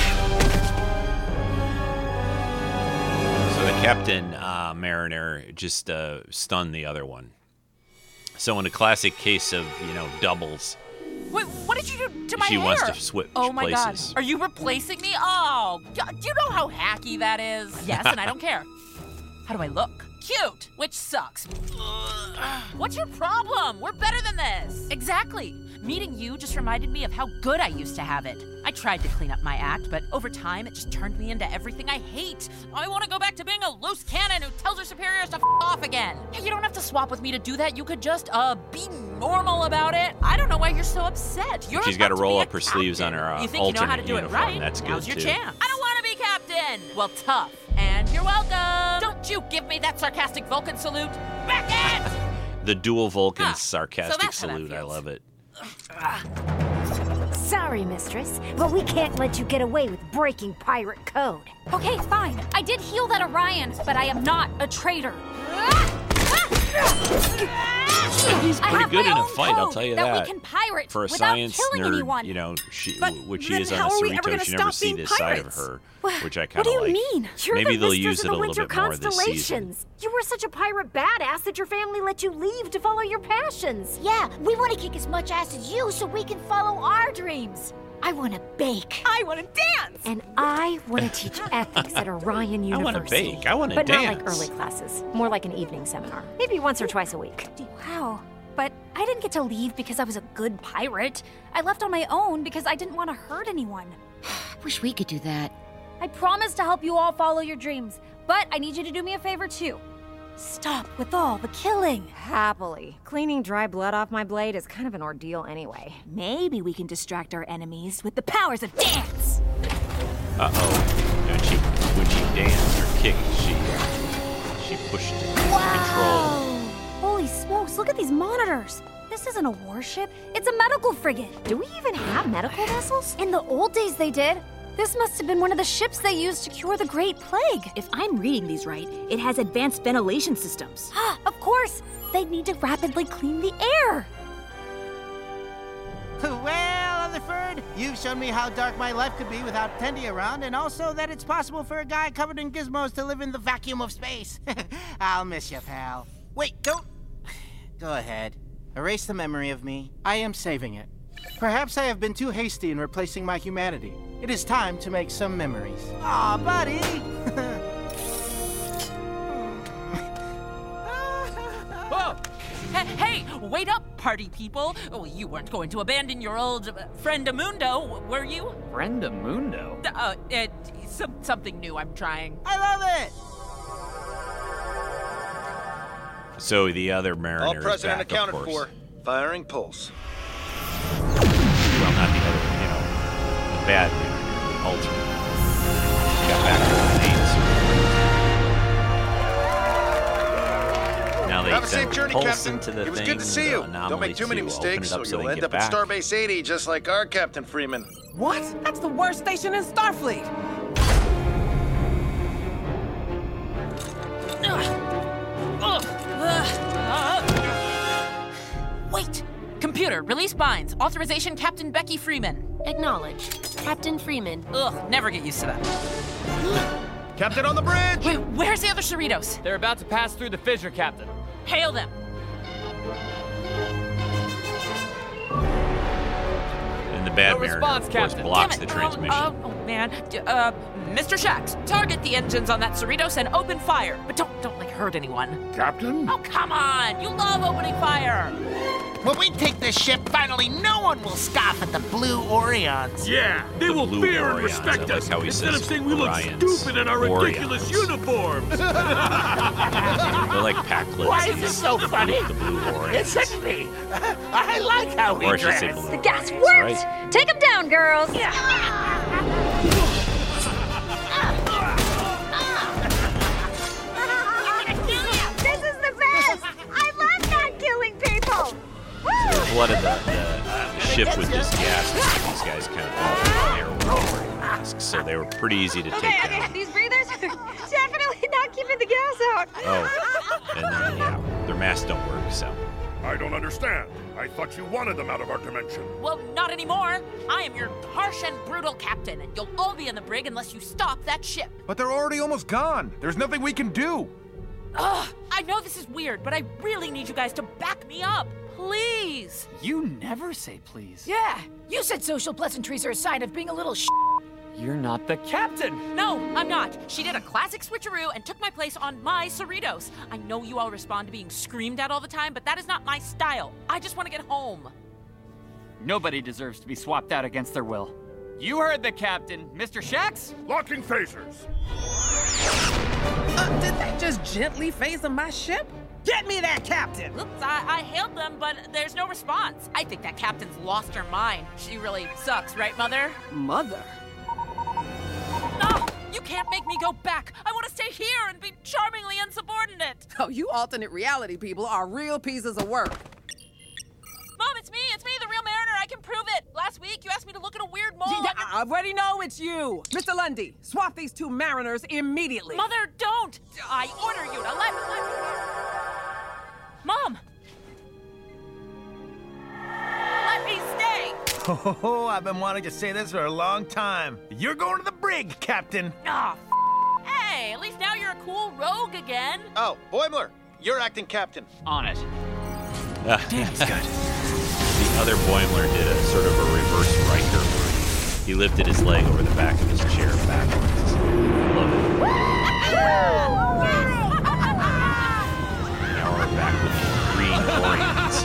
So the Captain uh, Mariner just uh, stunned the other one. So in a classic case of, you know, doubles, Wait, what did you do to my she hair? wants to switch Oh my places. God, are you replacing me? Oh, do you know how hacky that is? Yes, and I don't care. How do I look? Cute, which sucks. What's your problem? We're better than this. Exactly. Meeting you just reminded me of how good I used to have it. I tried to clean up my act, but over time, it just turned me into everything I hate. I want to go back to being a loose cannon who tells her superiors to f off again. Hey, you don't have to swap with me to do that. You could just, uh, be normal about it. I don't know why you're so upset. You're She's got to about roll be up a her sleeves on captain. her uh, You think you know how to alternate do it uniform. right? That's good Now's your too. chance. I don't want to be captain. Well, tough. And you're welcome. Don't you give me that sarcastic Vulcan salute. Back it! The dual Vulcan Huh, sarcastic so that's how that salute. I feels. love it. Sorry, mistress, but we can't let you get away with breaking pirate code. Okay, fine. I did heal that Orion, but I am not a traitor. He's I pretty have good my in a own fight, I'll code tell you that. that. we can pirate For a without science killing nerd, anyone. you know, she, But which she then is on how a are we ever Cerritos, gonna you never stop see being this side of pirates? her, What- which I What kind do of you like. mean? You're Maybe the they'll mistress use of it the a little Winter bit more this season. Constellations. You were such a pirate badass that your family let you leave to follow your passions. Yeah, we want to kick as much ass as you so we can follow our dreams. I want to bake. I want to dance. And I want to teach ethics at Orion I University. want to bake. I want to But dance. not like early classes. More like an evening seminar. Maybe once or twice a week. Wow. But I didn't get to leave because I was a good pirate. I left on my own because I didn't want to hurt anyone. Wish we could do that. I promise to help you all follow your dreams, but I need you to do me a favor too. Stop with all the killing. Happily. Cleaning dry blood off my blade is kind of an ordeal anyway. Maybe we can distract our enemies with the powers of dance. Uh-oh. When she, when she danced or kicked, she, she pushed control. Holy smokes, look at these monitors. This isn't a warship, it's a medical frigate. Do we even have medical vessels? In the old days they did. This must have been one of the ships they used to cure the Great Plague. If I'm reading these right, it has advanced ventilation systems. Of course, they'd need to rapidly clean the air. Well, Rutherford, you've shown me how dark my life could be without Tendi around, and also that it's possible for a guy covered in gizmos to live in the vacuum of space. I'll miss you, pal. Wait, don't... Go ahead. Erase the memory of me. I am saving it. Perhaps I have been too hasty in replacing my humanity. It is time to make some memories. Aw, buddy! Whoa! Hey, hey, wait up, party people! Oh, you weren't going to abandon your old uh, friend Amundo, were you? Friend Amundo? Uh, uh, some, something new I'm trying. I love it! So the other Mariner All is present back, and accounted of course. for. Firing pulse. Well, not the other, you know, the bad Mariner, the alternate. She got back to the main. Now they Have a safe send journey, pulse Captain. into the It was thing, good to see the you. anomaly Don't make too many to open mistakes, it up or so you'll they end get up at back. Starbase eighty, just like our Captain Freeman. What? That's the worst station in Starfleet. Wait! Computer, release binds. Authorization, Captain Becky Freeman. Acknowledged. Captain Freeman. Ugh, never get used to that. Captain on the bridge! Wait, where's the other Cerritos? They're about to pass through the fissure, Captain. Hail them. And the bad No mariner, response, of course, Captain. blocks Damn the it. transmission. Oh, oh, oh, man. D- Uh, Mister Shax, target the engines on that Cerritos and open fire. But don't, don't, like, hurt anyone. Captain? Oh, come on. You love opening fire. When we take this ship, finally no one will scoff at the Blue Orions. Yeah, they The will Blue fear and Orions. respect I like us how he instead says of saying we look Orions. stupid in our ridiculous Orions. uniforms. They're like packlets. Why is this so funny? The Blue Orions. It's me. I like how we Or I should say dress. Blue The gas Orions, worked! right? Take them down, girls! This is the best! I love not killing people! The blood of the, the, uh, the ship was just gas. These guys kind of all they were wearing masks, so they were pretty easy to take Okay, down. okay, these breathers are definitely not keeping the gas out. Oh, and then, yeah, their masks don't work, so. I don't understand. I thought you wanted them out of our dimension. Well, not anymore. I am your harsh and brutal captain, and you'll all be in the brig unless you stop that ship. But they're already almost gone. There's nothing we can do. Ugh, I know this is weird, but I really need you guys to back me up. Please. You never say please. Yeah, you said social pleasantries are a sign of being a little sh**. You're not the captain. No, I'm not. She did a classic switcheroo and took my place on my Cerritos. I know you all respond to being screamed at all the time, but that is not my style. I just want to get home. Nobody deserves to be swapped out against their will. You heard the captain, Mister Shax? Locking phasers. Uh, did they just gently phase my ship? Get me that captain! Oops, I, I hailed them, but there's no response. I think that captain's lost her mind. She really sucks, right, Mother? Mother? No! You can't make me go back! I want to stay here and be charmingly insubordinate! Oh, you alternate reality people are real pieces of work. Mom, it's me! It's me, the real Mariner! I can prove it! Last week, you asked me to look at a weird mole. Yeah, I already know it's you! Mister Lundy, swap these two mariners immediately. Mother, don't! I order you to let... let... Mom! Let me stay! Oh, I've been wanting to say this for a long time. You're going to the brig, Captain. Ah, oh, hey, at least now you're a cool rogue again. Oh, Boimler, you're acting captain. On it. Uh, Danny's good. The other Boimler did a sort of a reverse Riker move. He lifted his leg over the back of his chair backwards. I love it. Now we're back with the green Orions.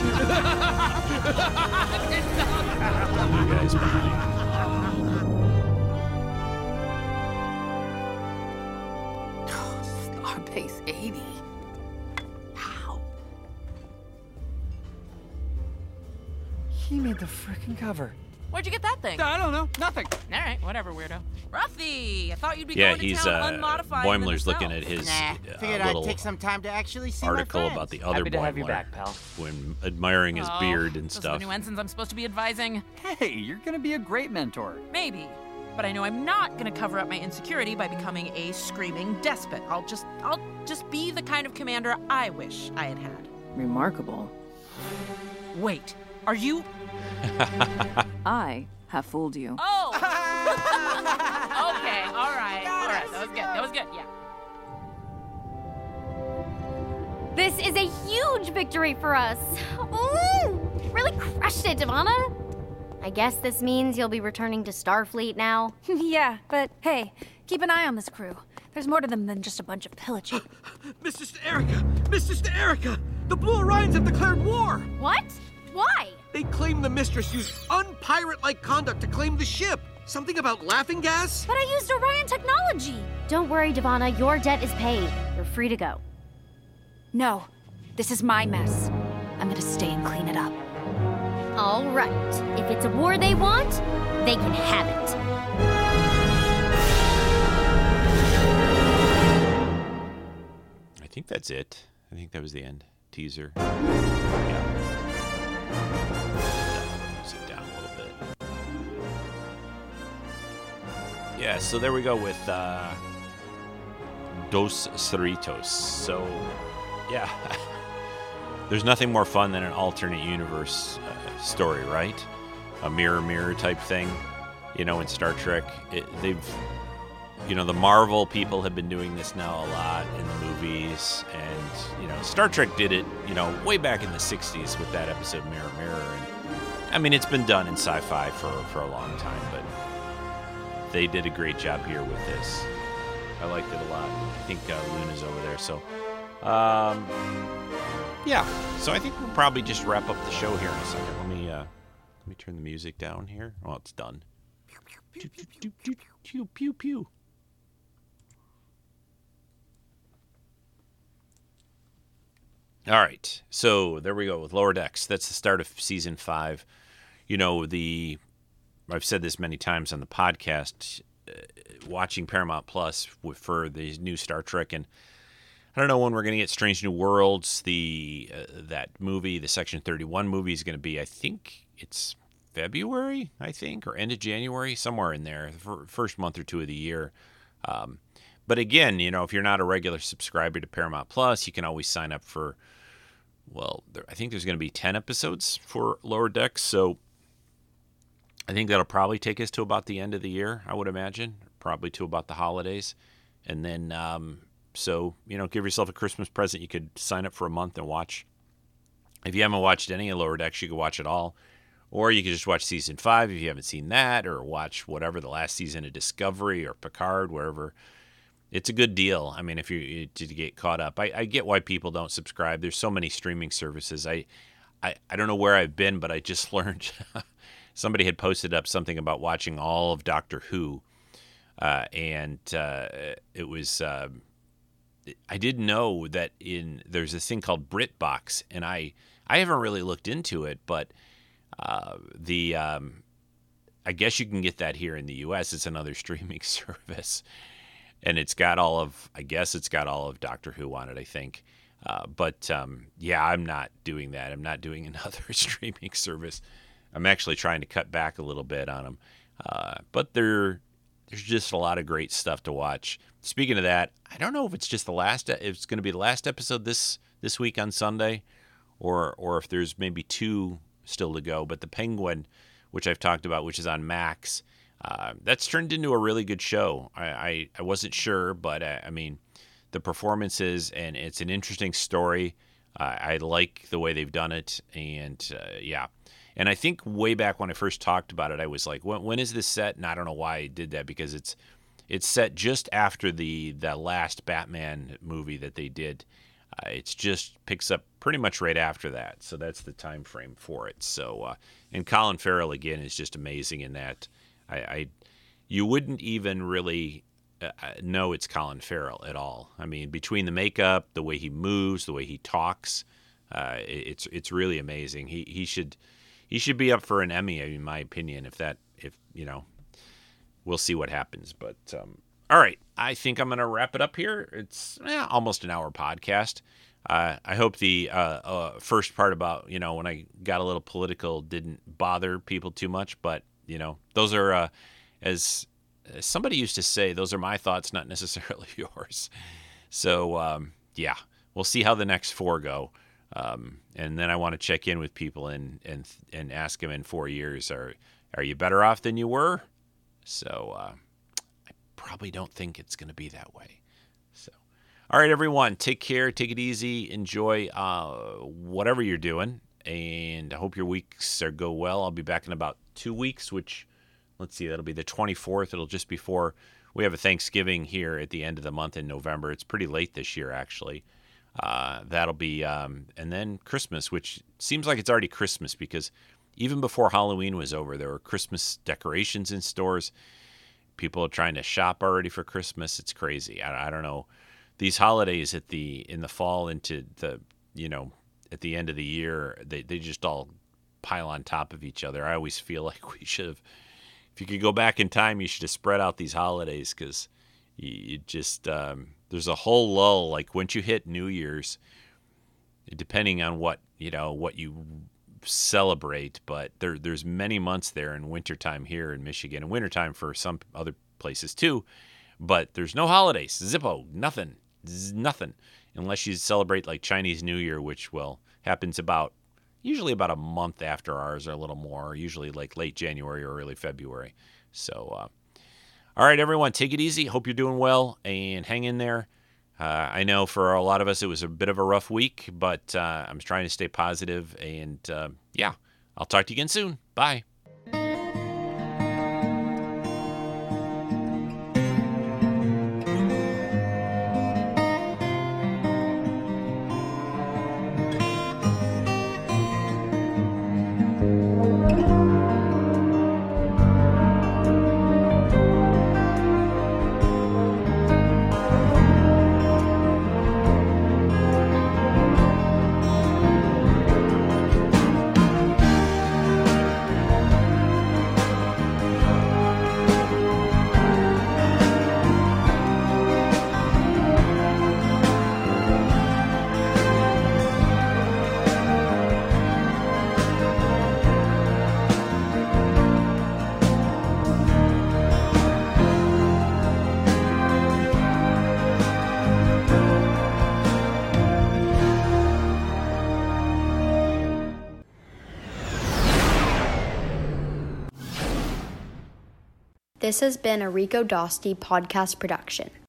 You guys behind. Starbase eighty. How? He made the frickin' cover. Where'd you get that thing? I don't know. Nothing. All right, whatever, weirdo. Ruffy, I thought you'd be Yeah, going to he's town uh, unmodified. Boimler's looking at his Nah, uh, figured little I'd take some time to actually see article my friends. about the other Happy to Boimler have you back, pal. when admiring his Oh, beard and those are stuff. the new ensigns I'm supposed to be advising. Hey, you're gonna be a great mentor. Maybe. But I know I'm not gonna cover up my insecurity by becoming a screaming despot. I'll just I'll just be the kind of commander I wish I had had. Remarkable. Wait, are you? I have fooled you. Oh! Okay, all right. All right, that was good. That was good, yeah. This is a huge victory for us. Ooh, really crushed it, Ivana. I guess this means you'll be returning to Starfleet now. Yeah, but hey, keep an eye on this crew. There's more to them than just a bunch of pillaging. Missus Erica! Missus Erica! The Blue Orions have declared war! What? Why? They claim the Mistress used unpirate-like conduct to claim the ship. Something about laughing gas? But I used Orion technology. Don't worry, Devana. Your debt is paid. You're free to go. No, this is my mess. I'm gonna stay and clean it up. All right. If it's a war they want, they can have it. I think that's it. I think that was the end. Teaser. Yeah. Sit down a little bit. Yeah, so there we go with uh, Dos Cerritos. So, yeah. there's nothing more fun than an alternate universe uh, story, right? A mirror mirror type thing, you know, in Star Trek. It, they've, you know, the Marvel people have been doing this now a lot in the movies, and, you know, Star Trek did it, you know, way back in the sixties with that episode Mirror Mirror. And I mean, it's been done in sci-fi for, for a long time, but they did a great job here with this. I liked it a lot. I think uh, Luna's over there, so um, yeah. So I think we'll probably just wrap up the show here in a second. Let me uh, let me turn the music down here. Well, it's done. Pew pew pew pew pew pew pew. All right, so there we go with Lower Decks. That's the start of season five. You know, the I've said this many times on the podcast. Uh, watching Paramount Plus for the new Star Trek, and I don't know when we're going to get Strange New Worlds. The uh, that movie, the Section thirty-one movie, is going to be. I think it's February. I think or end of January, somewhere in there, the first month or two of the year. Um, but again, you know, if you're not a regular subscriber to Paramount Plus, you can always sign up for. Well, there, I think there's going to be ten episodes for Lower Decks, so I think that'll probably take us to about the end of the year, I would imagine, probably to about the holidays. And then, um, so, you know, give yourself a Christmas present. You could sign up for a month and watch. If you haven't watched any of Lower Decks, you could watch it all. Or you could just watch season five if you haven't seen that, or watch whatever, the last season of Discovery or Picard, wherever. It's a good deal. I mean, if you to get caught up, I, I get why people don't subscribe. There's so many streaming services. I, I, I don't know where I've been, but I just learned somebody had posted up something about watching all of Doctor Who, uh, and uh, it was. Uh, I didn't know that in there's this thing called BritBox, and I I haven't really looked into it, but uh, the um, I guess you can get that here in the U S. It's another streaming service. And it's got all of, I guess it's got all of Doctor Who on it, I think. Uh, but, um, yeah, I'm not doing that. I'm not doing another streaming service. I'm actually trying to cut back a little bit on them. Uh, but there, there's just a lot of great stuff to watch. Speaking of that, I don't know if it's just the last, if it's going to be the last episode this this week on Sunday, or or if there's maybe two still to go. But The Penguin, which I've talked about, which is on Max, Uh, that's turned into a really good show. I, I, I wasn't sure, but uh, I mean, the performances, and it's an interesting story. Uh, I like the way they've done it, and uh, yeah. And I think way back when I first talked about it, I was like, when, when is this set? And I don't know why I did that, because it's it's set just after the, the last Batman movie that they did. Uh, it's just picks up pretty much right after that, so that's the time frame for it. So, uh, and Colin Farrell, again, is just amazing in that. I, I, you wouldn't even really uh, know it's Colin Farrell at all. I mean, between the makeup, the way he moves, the way he talks, uh, it's it's really amazing. He he should he should be up for an Emmy, in my opinion. If that if you know, we'll see what happens. But um, all right, I think I'm gonna wrap it up here. It's eh, almost an hour podcast. Uh, I hope the uh, uh, first part about you know when I got a little political didn't bother people too much, but. You know, those are, uh, as, as somebody used to say, those are my thoughts, not necessarily yours. So, um, yeah, we'll see how the next four go. Um, and then I want to check in with people and and and ask them in four years, are are you better off than you were? So uh, I probably don't think it's going to be that way. So, all right, everyone, take care, take it easy, enjoy uh, whatever you're doing. And I hope your weeks are go well. I'll be back in about two weeks, which, let's see, that'll be the twenty-fourth. It'll just before we have a Thanksgiving here at the end of the month in November. It's pretty late this year, actually. Uh, that'll be, um, and then Christmas, which seems like it's already Christmas because even before Halloween was over, there were Christmas decorations in stores. People are trying to shop already for Christmas. It's crazy. I, I don't know. These holidays at the in the fall into the, you know, at the end of the year, they, they just all pile on top of each other. I always feel like we should have, if you could go back in time, you should have spread out these holidays because you, you just, um, there's a whole lull. Like once you hit New Year's, depending on what, you know, what you celebrate, but there there's many months there in wintertime here in Michigan, and wintertime for some other places too, but there's no holidays. Zippo, nothing, nothing. Unless you celebrate like Chinese New Year, which, well, happens about usually about a month after ours, or a little more, usually like late January or early February. So, uh, all right, everyone, take it easy. Hope you're doing well and hang in there. Uh, I know for a lot of us it was a bit of a rough week, but uh, I'm trying to stay positive, and uh, yeah, I'll talk to you again soon. Bye. This has been a Rico Dosty podcast production.